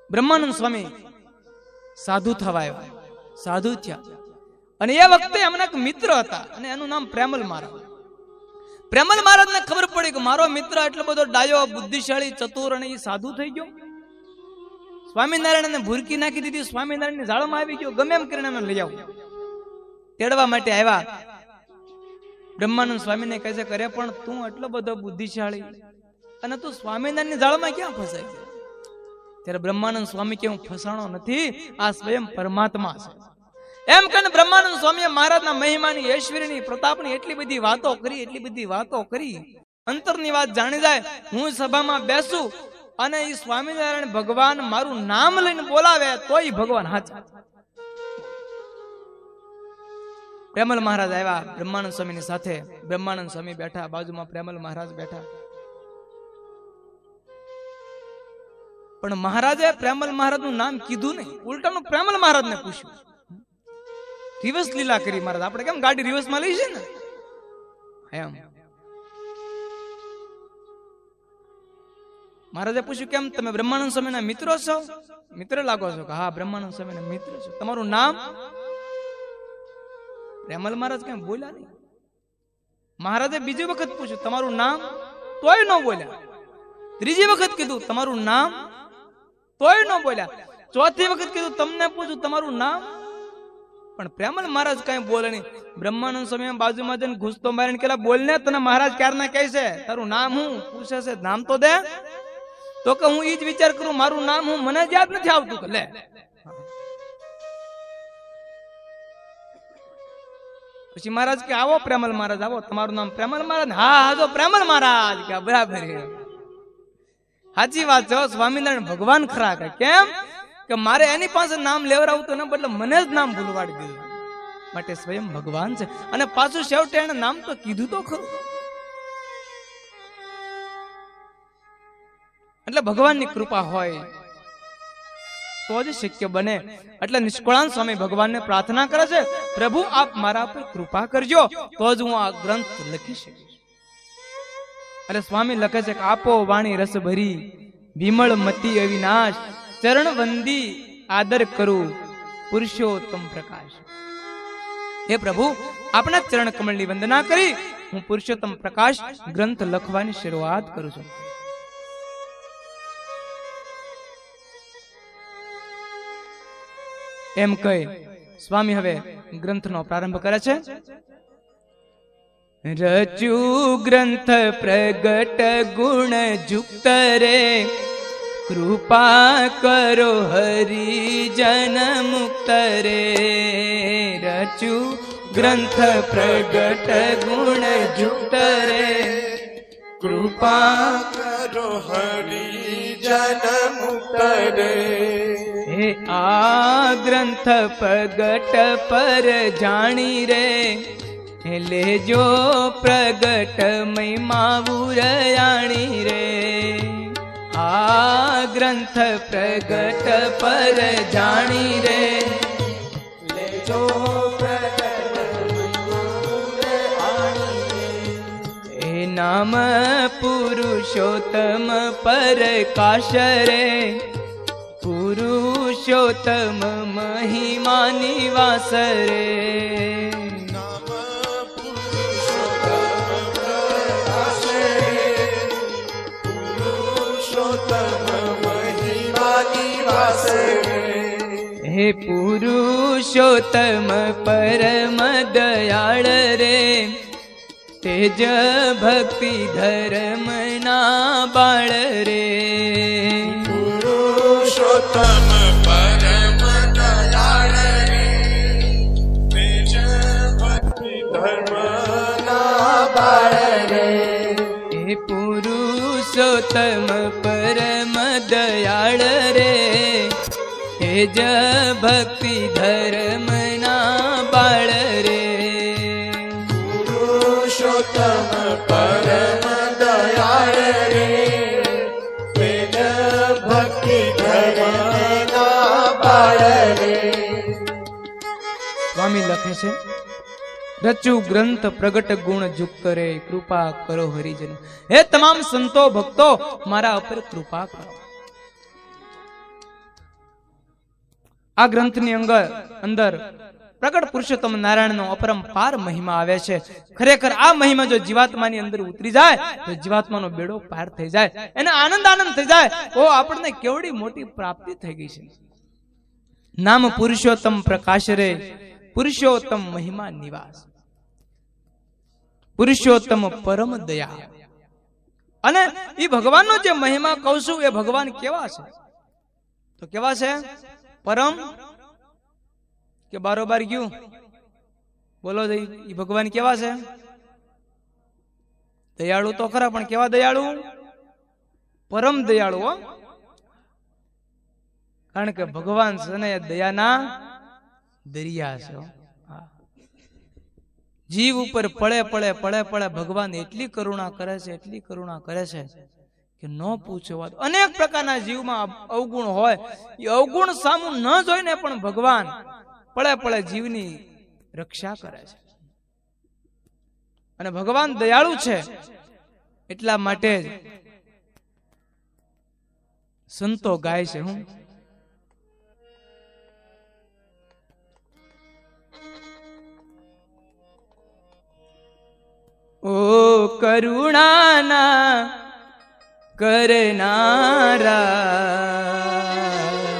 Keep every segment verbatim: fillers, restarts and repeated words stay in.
બ્રહ્માનંદ સ્વામી સાધુ થવા આવ્યા, સાધુ થયા. અને એ વખતે એમના એક મિત્ર હતા અને એનું નામ પ્રેમલ મહારાજ. પ્રેમલ મહારાજને ખબર પડી કે મારો મિત્ર એટલો બધો ડાયો, બુદ્ધિશાળી, ચતુર અને એ સાધુ થઈ ગયો. સ્વામિનારાયણને ભૂરકી નાખી દીધી, સ્વામિનારાયણની જાળમાં આવી ગયો. ગમે એમ કરીને એને લઈ આવું, તેડવા માટે આવ્યા. બ્રહ્માનંદ સ્વામીને કહે છે, કરે પણ તું એટલો બધો બુદ્ધિશાળી અને તું સ્વામિનારાયણની જાળમાં ક્યાં ફસાઈ ગયો? ત્યારે બ્રહ્માનંદ સ્વામી કે હું ફસાણો નથી, આ સ્વયં પરમાત્મા છે. એમ કહીને બ્રહ્માનંદ સ્વામીએ મહારાજના મહિમાની, ઐશ્વર્યની, પ્રતાપની એટલી બધી વાતો કરી, એટલી બધી વાતો કરી. અંતરની વાત જાણી જાય. હું સભામાં બેસું અને એ સ્વામિનારાયણ ભગવાન મારું નામ લઈને બોલાવે તોય ભગવાન હાચા. પ્રેમલ મહારાજ આવ્યા બ્રહ્માનંદ સ્વામીની સાથે. બ્રહ્માનંદ સ્વામી બેઠા, બાજુમાં પ્રેમલ મહારાજ બેઠા. પણ મહારાજે પ્રેમલ મહારાજનું નામ કીધું નહીં, ઉલટાનું પ્રેમલ મહારાજને પૂછ્યું. રિવર્સ લીલા કરી મહારાજ. આપણે કેમ ગાડી રિવર્સમાં લઈ છે ને એમ. મહારાજે પૂછ્યું, કેમ તમે બ્રહ્માનંદ સ્વામીના મિત્રો છો? મિત્ર લાગો છો? હા, બ્રહ્માનંદ સ્વામીના મિત્ર છો. તમારું નામ? પ્રેમલ મહારાજ કેમ બોલ્યા નહીં. મહારાજે બીજી વખત પૂછ્યું, તમારું નામ? તોય ન બોલ્યા. ત્રીજી વખત કીધું, તમારું નામ? તોય ન બોલ્યા. ચોથી વખત કીધું, તમને પૂછું તમારું નામ? પણ પ્રેમલ મહારાજ કઈ બોલે નહીં. બ્રહ્માનંદ સ્વામી બાજુમાં જઈને ઘૂસતો મારીને કેલા, બોલને, તને મહારાજ ક્યારના કહે છે, તારું નામ હું પૂછે છે, નામ તો દે. તો કે હું ઈ જ વિચાર કરું, મારું નામ હું મને જ યાદ નથી આવતું. કે લે, પછી મહારાજ કે આવો પ્રેમલ મહારાજ, આવો, તમારું નામ પ્રેમલ મહારાજ? હા હા, જો પ્રેમલ મહારાજ. કે બરાબર, સાચી વાત છે. સ્વામિનારાયણ ભગવાન ખરા. કે કેમ? કે મારે એની પાસે નામ લેવડાવતું ને બદલે મને જ નામ ભૂલવાડી દીધું. માટે સ્વયં ભગવાન છે. અને પાછું છેવટે એને નામ તો કીધું તો ખરું. એટલે ભગવાનની કૃપા હોય તો જ શક્ય બને. એટલે નિષ્કળાન સ્વામી ભગવાનને પ્રાર્થના કરે છે, પ્રભુ આપ મારા પર કૃપા કરજો, તો જ હું આ ગ્રંથ લખી શકીશ. એટલે સ્વામી લખે છે કે આપો વાણી રસ ભરી, વિમળ મતી અવિનાશ, ચરણ વંદી આદર કરું, પુરુષોત્તમ પ્રકાશ. હે પ્રભુ, આપના ચરણ કમળની વંદના કરી હું પુરુષોત્તમ પ્રકાશ ગ્રંથ લખવાની શરૂઆત કરું છું. એમ કહી સ્વામી હવે ગ્રંથનો પ્રારંભ કરે છે. રચુ ગ્રંથ પ્રગટ ગુણ યુક્ત રે, કૃપા કરો હરિજન મુક્ત રે. રચુ ગ્રંથ પ્રગટ ગુણ યુક્ત રે, કૃપા કરો હરિજન મુક્ત રે. હે આ ગ્રંથ પ્રગટ પર જાણી રે, લેજો પ્રગટ મહિમા ઉરયાણી રે. આ ગ્રંથ પ્રગટ પર જાણી રે, લેજો પ્રગટ એ નામ પુરુષોત્તમ પરકાશ રે, પુરુષોત્તમ મહિમા નિવાસ રે. હે પુરુષોત્તમ પરમ દયાળ રે, તેજ ભક્તિ ધર્મ ના બાળ રે. પુરુષોત્તમ પરમ દયાળ રે, તેજ ભક્તિ ધર્મ ના બાળ રે. હે પુરુષોત્તમ પરમ દયાળ રે, તેજ ભક્તિ ધર્મ ના બાળ રે. પુરુષોત્તમ પરમ દયાળ રે, તેજ ભક્તિ ધર્મ ના બાળ રે. સ્વામી લખે છે, રચુ ગ્રંથ પ્રગટ ગુણ યુક્ત રે, કૃપા કરો હરિજન. હે તમામ સંતો ભક્તો, મારા ઉપર કૃપા કરો. આ ગ્રંથની અંદર પ્રગટ પુરુષોત્તમ નારાયણનો અપરંપાર મહિમા આવે છે. ખરેખર આ મહિમા જો જીવાત્માની અંદર ઉતરી જાય તો જીવાત્માનો બેડો પાર થઈ જાય, એને આનંદ આનંદ થઈ જાય. ઓ આપણને કેવડી મોટી પ્રાપ્તિ થઈ ગઈ છે. નામ પુરુષોત્તમ પ્રકાશ રે, પુરુષોત્તમ મહિમા નિવાસ, પુરુષોત્તમ પરમ દયા. અને એ ભગવાનનો જે મહિમા કહું છું એ ભગવાન કેવા છે તો કેવા છે? પરમ કે બારોબાર ગયું બોલો એ ભગવાન કેવા છે? દયાળુ તો ખરા, પણ કેવા દયાળુ? પરમ દયાળુ. હો, કારણ કે ભગવાન છે ને દયાના દરિયા છે. જીવ ઉપર પડે પડે પડે પડે ભગવાન એટલી કરુણા કરે છે, એટલી કરુણા કરે છે કે ન પૂછો વાત. અનેક પ્રકારના જીવમાં અવગુણ હોય, એ અવગુણ સામું ન જોઈને પણ ભગવાન પડે પડે જીવની રક્ષા કરે છે. અને ભગવાન દયાળુ છે એટલા માટે જ સંતો ગાય છે. હું ઓ કરુણાના કરનારા,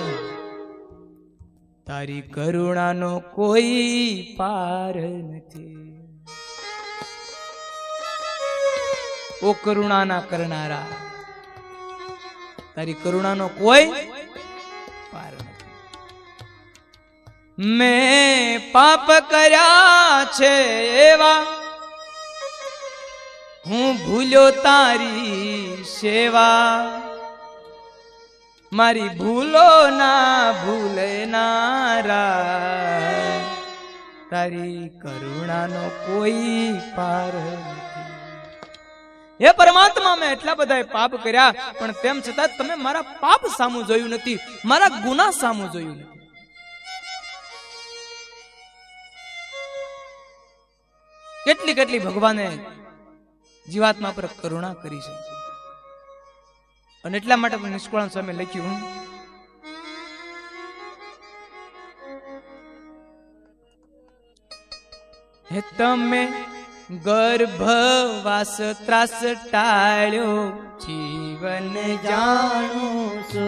તારી કરુણાનો કોઈ પાર નથી. ઓ કરુણાના કરનારા, તારી કરુણાનો કોઈ પાર નથી. મેં પાપ કર્યા છે એવા, હું ભૂલ્યો તારી સેવા, મારી ભૂલો ના ભૂલનારા, તારી કરુણાનો કોઈ પાર નથી. હે પરમાત્મા, મેં એટલા બધા પાપ કર્યા પણ તેમ છતાં તમે મારા પાપ સામું જોયું નથી, મારા ગુના સામું જોયું નથી. કેટલી કેટલી ભગવાને જીવાત્મા પર કરુણા કરી છે. અને એટલા માટે પણ નિષ્કળાનંદ સ્વામી લખ્યું, હે તમે ગર્ભવાસ ત્રાસ ટાળ્યો, જીવન જાણો છો.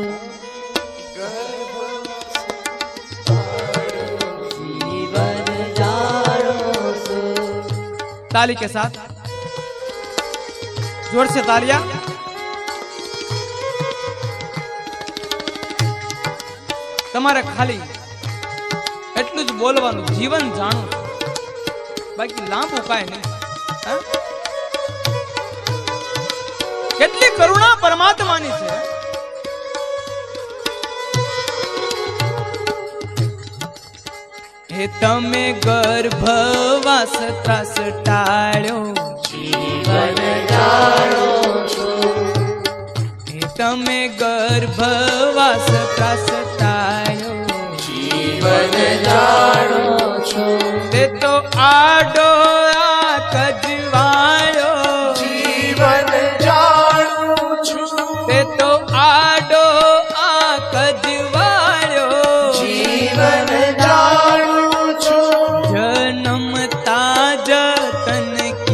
જીવન જાણો છો. તાલી કે સાથ जोर से तालियां. તમારે ખાલી એટલું જ બોલવાનું, જીવન જાણું, બાકી લાંબુ કાંઈ નહીં. કેટલી કરુણા પરમાત્માની છે. હે તમે ગર્ભવાસ ત્રાસ ટાળ્યો, જીવન જાણો છો. હે તમે ગર્ભવાસ ત્રાસ ટાળ્યો, જીવન જાણો છો. તે તો આડો આ કજવાળ્યો, જીવન જાણું છું. તે તો આડો આ કજવાળ્યો, જીવન જાણું છું. જન્મતા જતન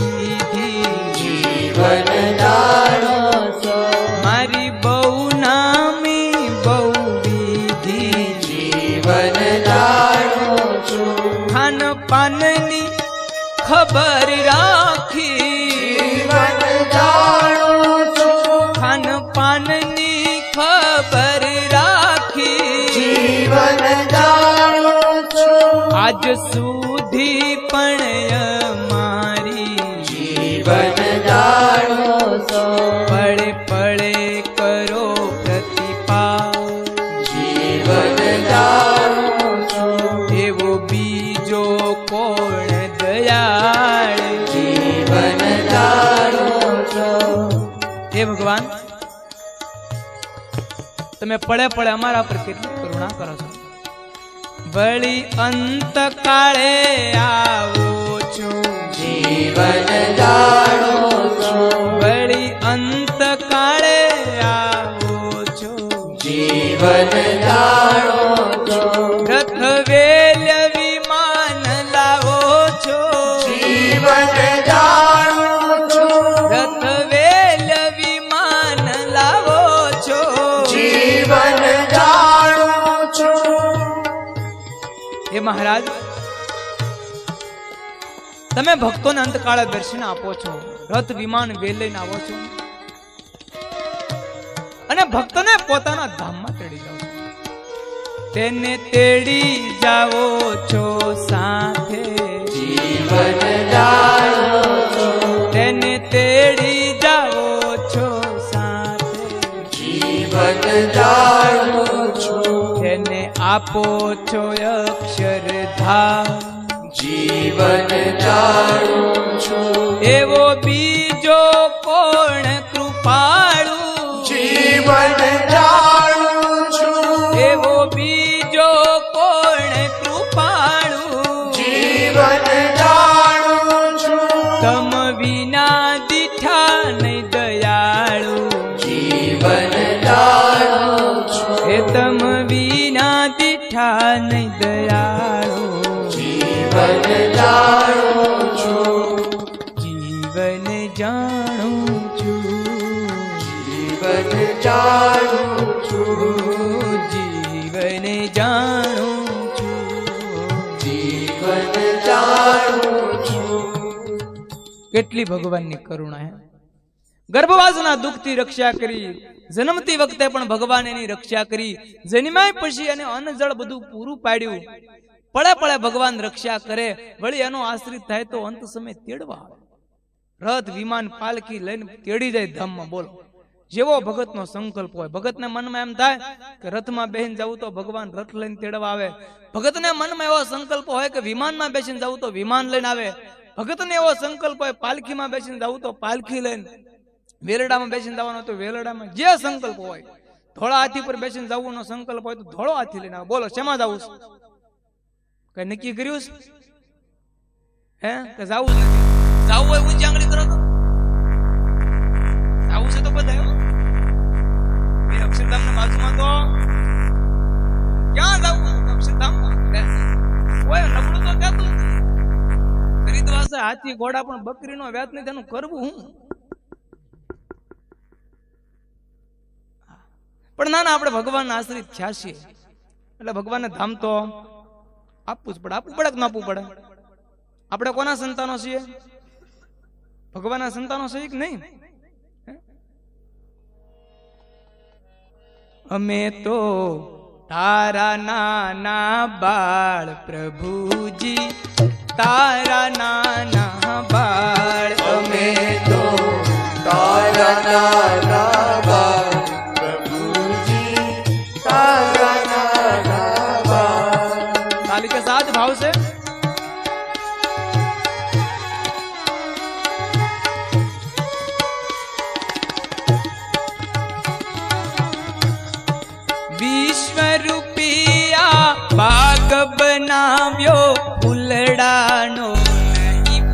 મારી બહુ નામી બહુ વિધિ, જીવન જાણો છો. ખાન પાનની ખબર રાખી, જીવન જાણો છો. ખાન પાનની ખબર રાખી, જીવન જાણો છો. આજ સુધી પણ મારી, જીવન જાણો છો. પડે પડે કરો પ્રતિપા, જીવન જાણો છો. એવો બીજો કોણ દયાળ, જીવન જાણો છો. હે ભગવાન, તમે પડે પડે અમારા પર કેટલી કરુણા કરો છો. વળી અંત કાળે આવો છો, જીવન જાણો છો. વળી અંત કાળે આવો છો, જીવન જાણો છો. મહારાજ તમે ભક્તોને અંતકાળે દર્શન આપો છો, રથ વિમાન વેલ લઈને આવો છો અને ભક્તોને પોતાના ધામમાં તેડી જાઓ છો. તેને તેડી જાઓ છો સાથે જીવન જાણો છો, તેને તેડી જાઓ છો સાથે જીવન જાણો છો, તેને આપો છો અક્ષરધામ જીવન જાણો છો, એવો બીજો કોણ કૃપાળુ જીવન જાણો છો, એવો બીજો કોણ કૃપાળુ જીવન જાણો છો, તમ વિના દીઠા નહીં દયાળુ જીવન જાણો છો, એ તમ વિના દીઠા નહીં દયાળુ જીવન જાણો છો, જીવન જાણું છું, જીવન જાણું છું, જીવન જાણું છું, જીવન જાણું છું. કેટલી ભગવાનની કરુણા હે. ગર્ભવાસના દુઃખથી રક્ષા કરી, જન્મતી વખતે પણ ભગવાન એની રક્ષા કરી, જન્માય પછી અને અન્ન જળ બધું પૂરું પાડ્યું. પળે પળે ભગવાન રક્ષા કરે, વળી એનો આશ્રિત થાય તો અંત સમય તેડવા આવે. રથ વિમાન પાલકી લઈને તેડી જાય ધામમાં. બોલો, જેવો ભગતનો સંકલ્પ હોય. ભગતને મનમાં એમ થાય કે રથમાં બેસીને જવું તો ભગવાન રથ લઈને તેડવા આવે. ભગતને મનમાં એવો સંકલ્પ હોય કે વિમાનમાં બેસીને જવું તો વિમાન લઈને આવે. ભગતને એવો સંકલ્પ હોય પાલખીમાં બેસીને જવું તો પાલખી લઈને, વેલડામાં બેસીને જવાનો તો વેલડામાં, જે સંકલ્પ હોય. ધોળા હાથી પર બેસીને જવાનો સંકલ્પ હોય તો ધોળો હાથી લઈને આવે. બોલો, શેમાં જવું છે? કઈ નક્કી કર્યું છે? હે કે જવું જ નથી? જવું હોય ઊંચી આંગળી કરો તો જવું છે તો બધા એ અક્ષરધામ ના બાજુમાં તો ક્યાં જવું? અક્ષરધામ કોઈ નબળું તો કહેતું ખરીદવાસે હાથી ઘોડા પણ બકરીનો વ્યાજ નહીં, તેનું કરવું હું? પણ ના ના, આપણે ભગવાનના આશ્રિત થયા છીએ એટલે ભગવાનને ધામ તો આપવું જ પડે. આપવું પડે કે ના આપવું પડે? આપણે કોના સંતાનો છીએ? ભગવાનના સંતાનો છીએ કે નહીં? અમે તો તારા નાના બાળ પ્રભુજી, તારા નાના બાળ. અમે તો તારા નાના બાળ પ્રભુજી, તારા નાના બાળ. તાલી કે સાથ ભાવ છે. વિશ્વ રૂપિયા બાગ બનાવ્યો, ફૂલડાનો નહીં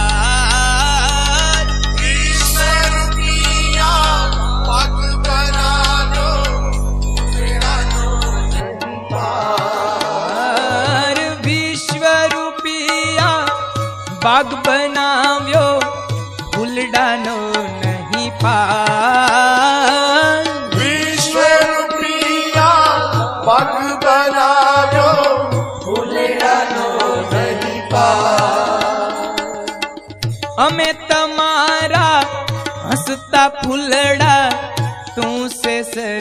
પાર. વિશ્વ રૂપિયા બાગ બનાવ્યો, ફૂલડાનો નહીં પાર. વિશ્વ રૂપિયા બાગ બનાવ્યો, ફૂલડાનો નહીં પાર. વિશ્વ રૂપિયા બાગ બનાવ્યો, ફૂલડાનો નહીં પાર. અમે તમારા હસતા ફૂલડા, તું સે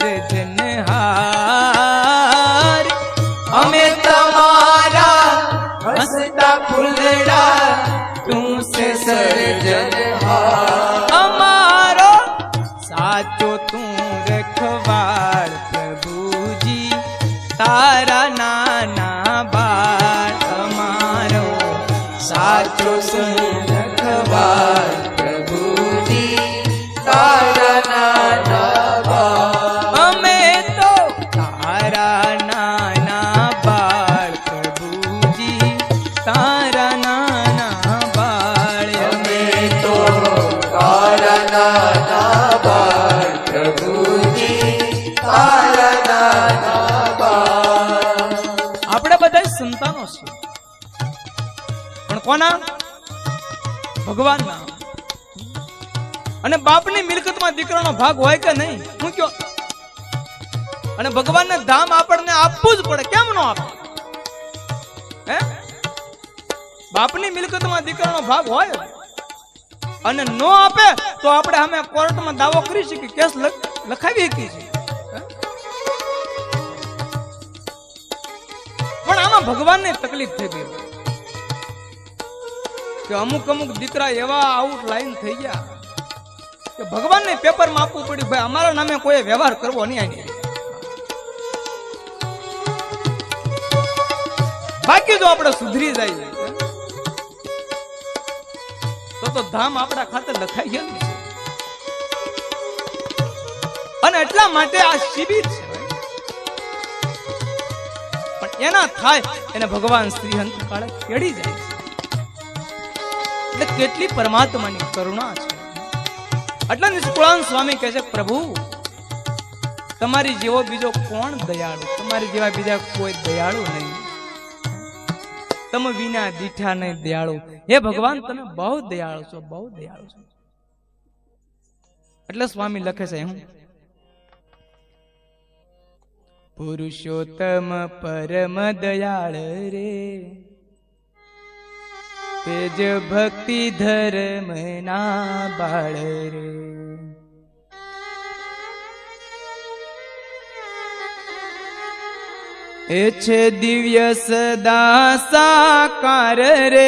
સર્જનહાર. અમે તમારા હસતા ફૂલડા, તું સે સર્જનહાર. અમારો સાચો તું રખવાળ પ્રભુજી, તારા નાના બાળ. અમારો સાચો તું રખવાળ પ્રભુજી, તારા નાના બાળ. અમે તો તારા નાના બાળ પ્રભુજી, તારા નાના બાળ. અમે તો તારા નાના બાળ પ્રભુજી, તારા નાના બાળ. આપણે બધા સંતાનો છીએ, પણ કોના? ભગવાનના. અને બાપની મિલકતમાં દીકરાનો ભાગ હોય કે નહીં? હું કયો? અને ભગવાનને ધામ આપણને આપવું જ પડે. કેમ ન આપે? હે બાપની મિલકતમાં દીકરાનો ભાગ હોય અને નો આપે તો આપણે અમે કોર્ટમાં દાવો કરી શકીએ, કેસ લખાવી શકીએ છીએ. પણ આમાં ભગવાનને તકલીફ થઈ ગઈ કે અમુક અમુક દીકરા એવા આઉટ લાઈન થઈ ગયા કે ભગવાનને પેપરમાં આપવું પડ્યું, ભાઈ અમારા નામે કોઈ વ્યવહાર કરવો નહીં આની. બાકી જો આપણે સુધરી જાય તો તો ધામ આપણા ખાતે લખાઈ ગયેલું છે. અને એટલા માટે આ શિબિર છે. પણ એના થાય એને ભગવાન શ્રી હંત કાળે કેડી જાય છે. એટલે કેટલી પરમાત્માની કરુણા છે. એટલે નિષ્કુળાન સ્વામી કહે છે, પ્રભુ તમારી જેવો બીજો કોણ દયાળુ, તમારી જેવા બીજા કોઈ દયાળુ નહીં, તમે વિના દીઠા નહીં દયાળુ. હે ભગવાન તમે બહુ દયાળુ છો, બહુ દયાળુ છો. એટલે સ્વામી લખે છે, હું પુરુષોત્તમ પરમ દયાળ રે, તેજ ભક્તિ ધર્મ ના બાળ રે. એ છે દિવ્ય સદા સાકાર રે,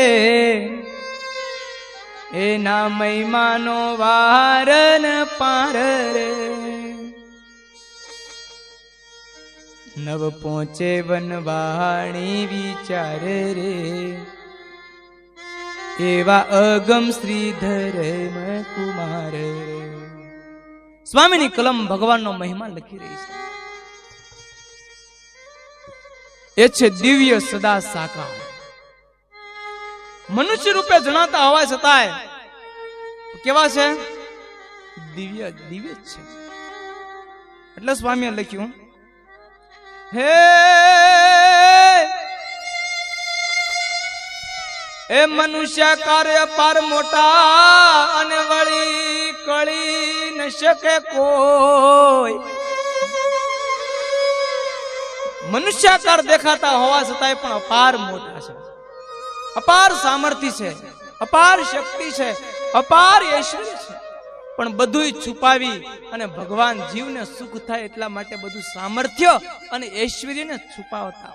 એના મહિમાનો વારન પાર રે. નવ પહોંચે વનવાણી વિચાર રે, એવા અગમ શ્રી ધર્મ કુમાર રે. સ્વામીની કલમ ભગવાનનો મહિમા લખી રહી છે. એ છે દિવ્ય સદા સાકાર. મનુષ્ય રૂપે જણાતા હોવા છતાંય કેવા છે? દિવ્ય દિવ્ય છે. એટલે સ્વામીએ લખ્યું, હે એ મનુષ્ય કાર્ય પાર મોટા અને વળી કળી ન શકે કોઈ. મનુષ્યાકાર દેખાતા હોવા છતાંય પણ અપાર મોટા છે, અપાર સામર્થ્ય છે, અપાર શક્તિ છે, અપાર ઐશ્વર્ય છે. પણ બધું છુપાવી અને ભગવાન જીવને સુખ થાય એટલા માટે બધું સામર્થ્ય અને ઐશ્વર્યને છુપાવતા.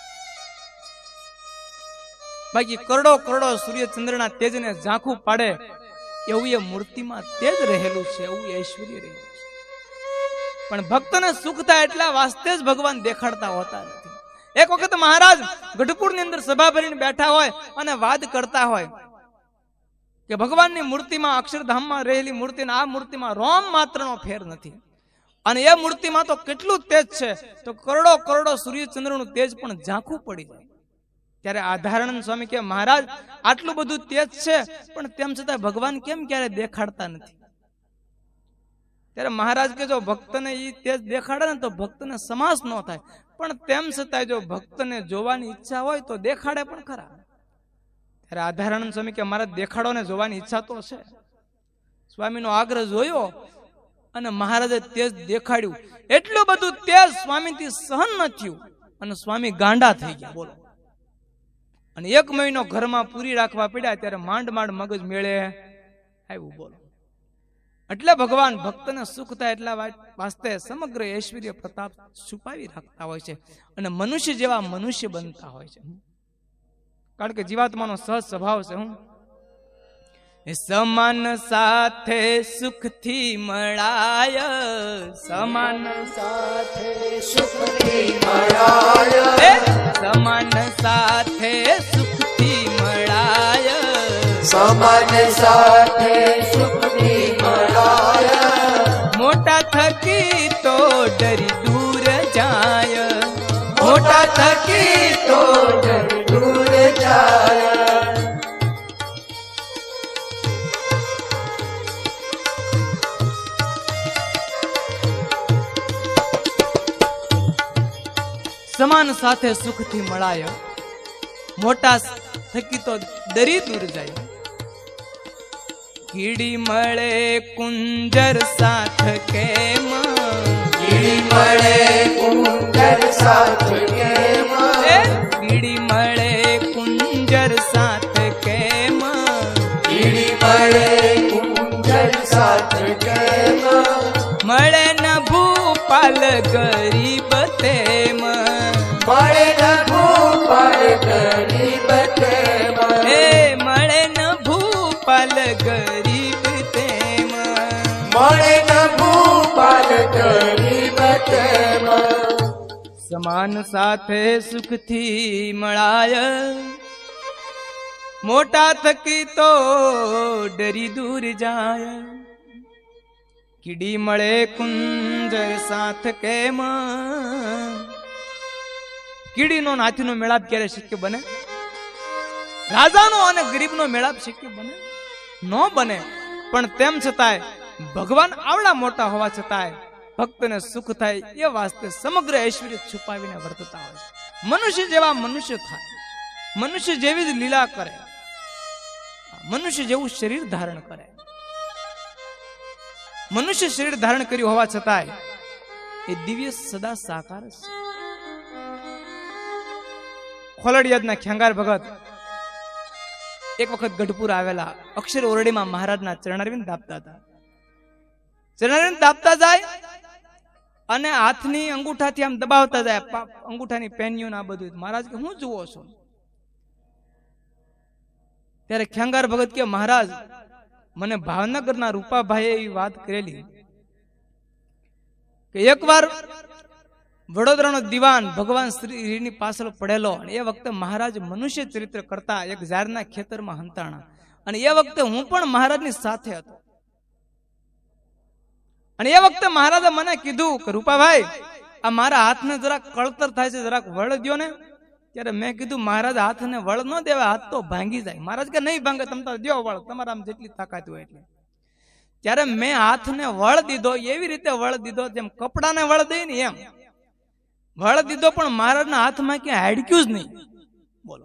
બાકી કરોડો કરોડો સૂર્ય ચંદ્રના તેજને ઝાંખું પાડે એવું એ મૂર્તિમાં તેજ રહેલું છે, એવું ઐશ્વર્ય રહેલું છે. પણ ભક્તને સુખ થાય એટલા વાસ્તે જ ભગવાન દેખાડતા હોતા નથી. એક વખત મહારાજ ગઢપુરની અંદર સભા ભરીને બેઠા હોય અને વાત કરતા હોય કે ભગવાનની મૂર્તિમાં અક્ષરધામમાં રહેલી મૂર્તિને આ મૂર્તિમાં રોમ માત્રનો ફેર નથી, અને એ મૂર્તિમાં તો કેટલું તેજ છે, તો કરોડો કરોડો સૂર્યચંદ્રનું તેજ પણ ઝાંખું પડી જાય. ત્યારે આધારાનંદ સ્વામી કે મહારાજ આટલું બધું તેજ છે પણ તેમ છતાં ભગવાન કેમ ક્યારે દેખાડતા નથી? ત્યારે મહારાજ કે જો ભક્તને એ તેજ દેખાડે ને તો ભક્તને સમાસ ન થાય, પણ તેમ છતાં જો ભક્તને જોવાની ઈચ્છા હોય તો દેખાડે પણ ખરા. ત્યારે આધારાનંદ સ્વામી કે મારા દેખાડો ને જોવાની ઈચ્છા તો છે. સ્વામીનો આગ્રહ જોયો અને મહારાજે તેજ દેખાડ્યું. એટલું બધું તેજ સ્વામીથી સહન ન થયું અને સ્વામી ગાંડા થઈ ગયા. બોલો. અને એક મહિનો ઘરમાં પૂરી રાખવા પડ્યા ત્યારે માંડ માંડ મગજ મેળે આવ્યું. બોલો. એટલે ભગવાન ભક્તને સુખ થાય એટલા વાસ્તે સમગ્ર ઐશ્વર્ય પ્રતાપ છુપાવી રાખતા હોય છે અને મનુષ્ય જેવા મનુષ્ય બનતા હોય છે. કારણ કે જીવાત્માનો સહજ સ્વભાવ છે હું સમાન સાથે સુખથી મળાય, સમાન સાથે સુખથી મળાય, સમાન સાથે સુખથી મળાય, સમાન સાથે સુખથી મળાય. મોટા થકી તો ડરી દૂર જાય, મોટા થકી તો ડરી દૂર જાય. સમાન સાથે સુખથી મળાય, મોટા થકી તો ડરી દૂર જાય. કીડી મળે કુંજર સાથ કેમ, કીડી મળે કુંજર સાથ કેમ, કીડી મળે ભૂપાલ ગરીબ તેમ મળે ન ભૂપાલ ગરીબ તેમ હે મળે ન ભૂપાલ ગરીબ તેમ મળે ન ભૂપાલ ગરીબ તેમ સમાન સાથે સુખથી મળાય મોટા થકી તો ડરી દૂર જાય કીડી મળે કુંજર સાથ કેમ કીડીનો નાથીનો મેળાપ ક્યારે શક્ય બને રાજાનો અને ગરીબનો મેળાપ શક્ય બને ન બને પણ તેમ છતાંય ભગવાન આવડા મોટા હોવા છતાંય ભક્તને સુખ થાય એ વાસ્તે સમગ્ર ઐશ્વર્ય છુપાવીને વર્તતા હોય છે મનુષ્ય જેવા મનુષ્ય થાય મનુષ્ય જેવી જ લીલા કરે મનુષ્ય જેવું શરીર ધારણ કરે મનુષ્ય શરીર ધારણ કર્યું હોવા છતાંય એ દિવ્ય સદા સાકાર છે ખોલડિયાદના ખેંગાર ભગત એક વખત ગઢપુર આવેલા અક્ષર ઓરડીમાં મહારાજના ચરણારવિંદ દાબતા હતા ચરણારવિંદ દાબતા જાય અને હાથની અંગૂઠાથી આમ દબાવતા જાય અંગૂઠાની પેનીઓ આ બધું મહારાજ કે હું જુઓ છો ત્યારે ખેંગાર ભગત કે મહારાજ મને ભાવનગરના રૂપાભાઈએ એવી વાત કરેલી કે એકવાર વડોદરાનો દિવાન ભગવાન શ્રીની પાછળ પડેલો અને એ વખતે મહારાજ મનુષ્ય ચરિત્ર કરતા એક ઝાડના ખેતરમાં હંતાણા અને એ વખતે હું પણ મહારાજની સાથે હતો અને એ વખતે મહારાજે મને કીધું કે રૂપાભાઈ આ મારા હાથને જરાક કળતર થાય છે જરાક વળ દ્યો ને ત્યારે મેં કીધું મહારાજ હાથને વળ ન દેવા હાથ તો ભાંગી જાય મહારાજ કે નહીં ભાંગે તમે તો દ્યો વળ તમારા આમ જેટલી તાકાત હોય એટલે ત્યારે મેં હાથને વળ દીધો એવી રીતે વળ દીધો જેમ કપડાને વળ દઈ ને એમ વળ દીધો પણ મહારાજના હાથમાં ક્યાં હાડક્યું જ નહીં બોલો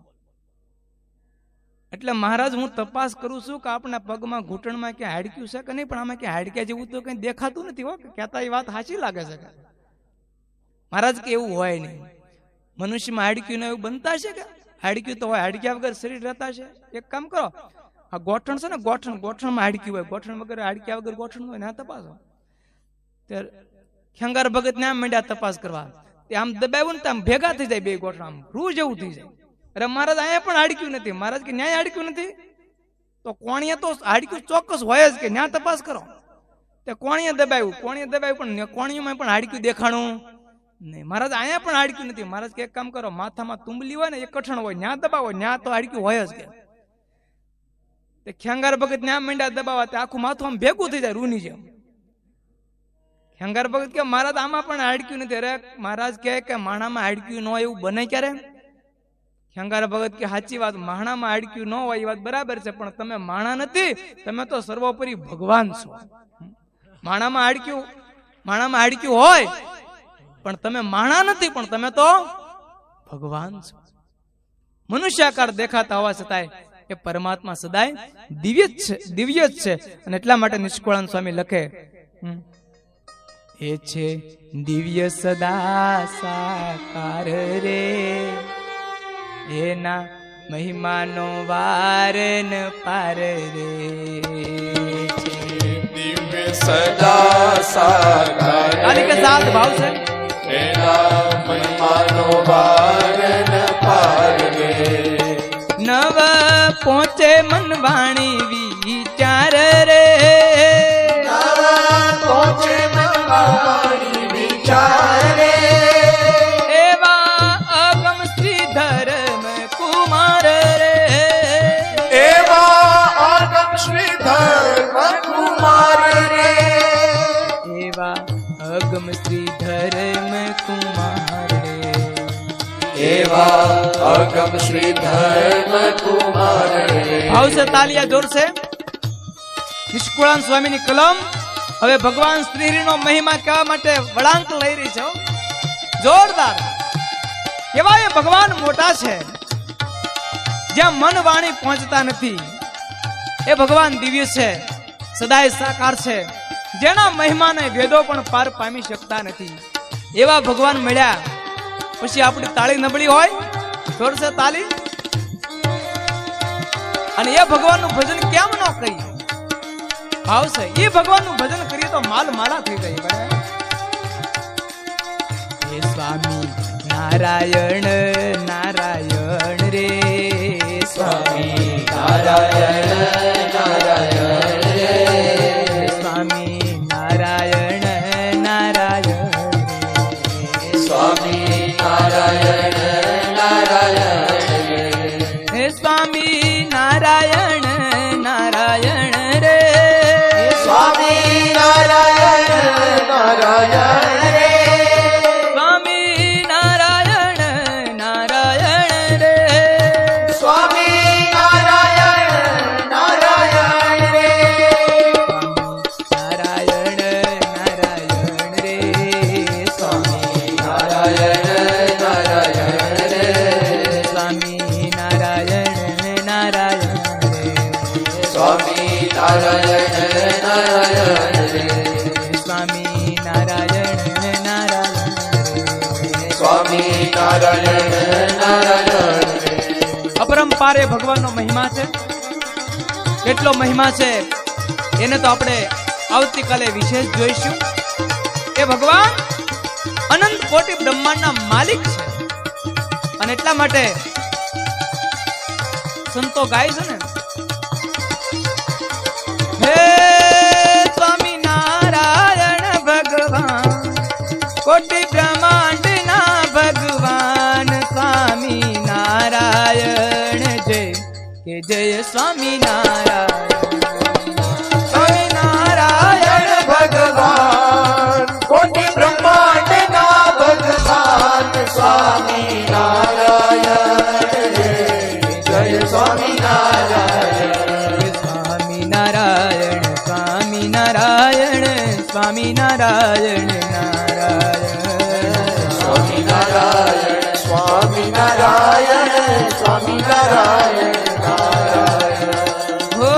એટલે મહારાજ હું તપાસ કરું છું કે આપણા પગમાં ઘૂંટણમાં ક્યાં હાડક્યું છે કે નહીં પણ આમાં ક્યાં હાડક્યા જેવું તો કઈ દેખાતું નથી હો કહેતા એ વાત સાચી લાગે છે મહારાજ કે એવું હોય નહીં મનુષ્યમાં હાડક્યું ને એવું બનતા છે કે હાડક્યું તો હોય હાડક્યા વગર શરીર રહેતા છે એક કામ કરો આ ગોઠણ છે ને ગોઠણ ગોઠણમાં હાડક્યું હોય ગોઠણ વગર હાડક્યા વગર ગોઠણ હોય ના તપાસો ત્યારે ખેંગાર ભગત ને આમ માંડ્યા તપાસ કરવા આમ દબાવ્યું ને આમ ભેગા થઈ જાય બે ગોઠણ આમ રૂ જેવું થઈ જાય અરે મહારાજ અહીંયા પણ હાડક્યું નથી મહારાજ કે ન્યાય હાડક્યું નથી તો કોણીએ તો હાડક્યું ચોક્કસ હોય જ કે ન્યા તપાસ કરો તે કોણીએ દબાવ્યું કોણીએ દબાવ્યું પણ કોણીમાં પણ હાડક્યું દેખાણું નહીં મહારાજ અહીંયા પણ હાડક્યું નથી મહારાજ કે એક કામ કરો માથામાં તુંબલી હોય ને એ કઠણ હોય ન્યા દબાવો ન્યા તો હાડક્યું હોય જ કે તે ખેંગાર ભગત ન્યા માંડ્યા દબાવવા તે આખું માથું આમ ભેગું થઈ જાય રૂની જેમ ખેંગાર ભગત કે મહારાજ આમાં પણ હાડક્યું નથી અરે મહારાજ કહે કે માણામાં હાડક્યું ન હોય એવું બને ક્યારે ખેંગાર ભગત કે સાચી વાત માણામાં હાડક્યું ન હોય એ વાત બરાબર છે પણ તમે માણા નથી તમે તો સર્વોપરી ભગવાન છો માણામાં હાડક્યું માણામાં હાડક્યું હોય પણ તમે માણા નથી પણ તમે તો ભગવાન છો મનુષ્યાકાર દેખાતા હોવા છતાંય એ પરમાત્મા સદાય દિવ્ય જ છે દિવ્ય જ છે અને એટલા માટે નિષ્કળાનંદ સ્વામી લખે એ છે દિવ્ય સદા સાકાર રે એના મહિમાનો વાર ન પાર રે દિવ્ય સદા સાકાર કાલી કે સાથ ભાવ છે એના મહિમાનો વાર ન પાર રે નવ પહોંચે મન વાણી વિચાર રે નવ પહોંચે મન વાણી વિચાર રે એવા અગમ શ્રી ધર્મ કુમાર રે એવા અગમ શ્રી ધર્મ કુમાર રે એવા અગમ શ્રી ધર્મ કુમાર રે એવા અગમ શ્રી ધર્મ કુમાર રે ભાવસે તાલિયા જોર છે નિષ્કુળાનંદ સ્વામીની કલમ હવે ભગવાન શ્રીહરિનો મહિમા કહેવા માટે વળાંક લઈ રહી છે જોરદાર કેવા એ ભગવાન મોટા છે જ્યાં મન વાણી પહોંચતા નથી એ ભગવાન દિવ્ય છે સદાય સાકાર છે જેના મહિમાને વેદો પણ પાર પામી શકતા નથી એવા ભગવાન મળ્યા પછી આપણી તાળી નબળી હોય જોર છે તાળી અને એ ભગવાનનું ભજન કેમ ન કરીએ ભાવ છે એ ભગવાનનું ભજન કરીએ તો માલ માલા થઈ જાય સ્વામી નારાયણ નારાયણ રે સ્વામી નારાયણ નારાયણ રે સ્વામી નારાયણ નારાયણ સ્વામી નારાયણ નારાયણ હે સ્વામી નારાયણ નારાયણ રે સ્વામી નારાયણ નારાયણ રે સ્વામી નારાયણ નારાયણ રે સ્વામી નારાયણ નારાયણ રે નારાયણ નારાયણ રે સ્વામી નારાયણ નારાયણ રે સ્વામી નારાયણ નારાયણ રે સ્વામી નારાયણ નારાયણ રે સ્વામી નારાયણ નારાયણ રે સ્વામી નારાયણ નારાયણ રે અપરંપારે ભગવાનનો મહિમા છે. કેટલો મહિમા છે એને તો આપણે આવતીકાલે વિશેષ જોઈશું. એ ભગવાન અનંત કોટી બ્રહ્માંડના માલિક છે અને એટલા માટે સંતો ગાય છે ને, હે સ્વામી નારાયણ ભગવાન કોટી બ્રહ્માંડના ભગવાન સ્વામી નારાયણ જય કે જય સ્વામી નારાયણ સ્વામી નારાયણ ભગવાન કોટી બ્રહ્માંડ ના ભગવાન સ્વામી નારાયણ રે જય સ્વામી નારાયણ સ્વામી નારાયણ સ્વામી નારાયણ સ્વામી નારાયણ નારાયણ સ્વામી નારાયણ સ્વામી નારાયણ સ્વામી નારાયણ નારાયણ હો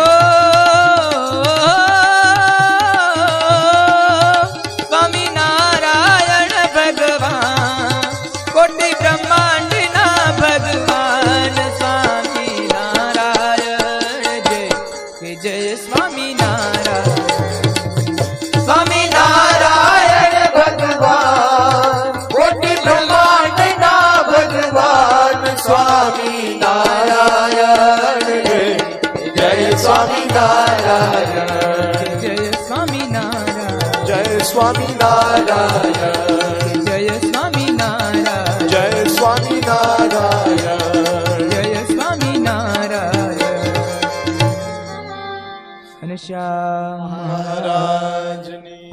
સ્વામી નારાયણ ભગવાન કોટી બ્રહ્માંડના ભગવાન સ્વામી નારાયણ જય કે જય સ્વામી નારાયણ સ્વામી નારાયણ ભગવાન કોટી બ્રહ્માંડ ના ભગવાન સ્વામી નારાયણ રે જય સ્વામી નારાયણ જય સ્વામી નારાયણ જય સ્વામી નારાયણ જય સ્વામી નારાયણ જય સ્વામી નારાયણ જય સ્વામી નારાયણ અને શ્યામ મહારાજની